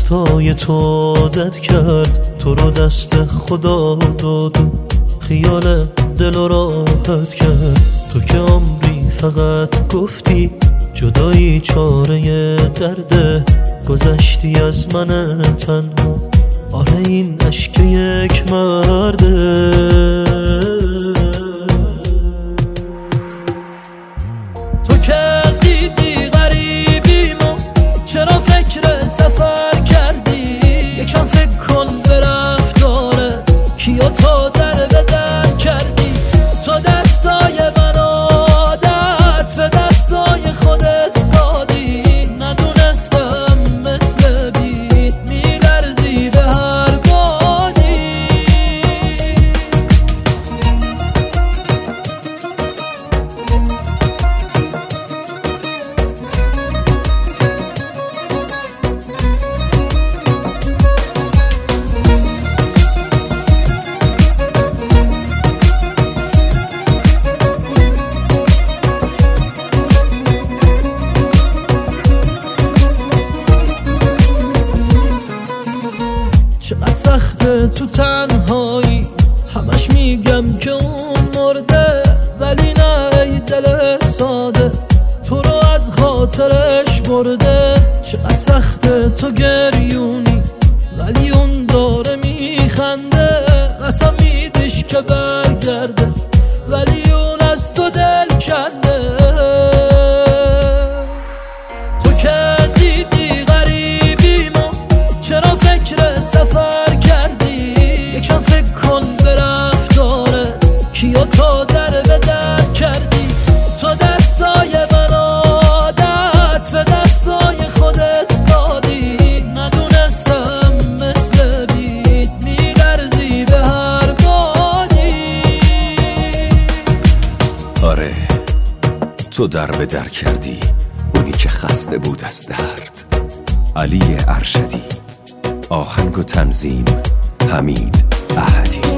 دستای تو عادت کرد، تو رو دست خدا داد و خیال دل رو راحت کرد. تو که عمری فقط گفتی جدایی چاره درده، گذشتی از من تنها، آره این عشق یک مرده. تو که دیدی غریبیمو، چرا فکر سفر کردی؟ یکم فکر کن به رفتاره، کیا تو در به در کردی؟ تو دستای من عادت به دستای خودت دادی، ندونستم مثل بید میلرزی به هر بادی. چقدر سخته تو تنهایی، همش میگم که اون مرده، ولی نه ای دل ساده، تو رو از خاطرش برده. چقدر سخته تو گریونی، ولی اون داره میخنده، قسم میدیش که برگرده، ولی اون از تو دل کنده. تو که دیدی غریبیمو، چرا فکر سفر کردی؟ یکم فکر کن به رفتارت، کیا تو در به در کردی؟ تو دستای من عادت به دستای خودت دادی، ندونستم مثل بید میلرزی به هر بادی. آره تو در به در کردی، اونی که خسته بود از درد. علی ارشدی، آهنگ و تنظیم حمید احدی.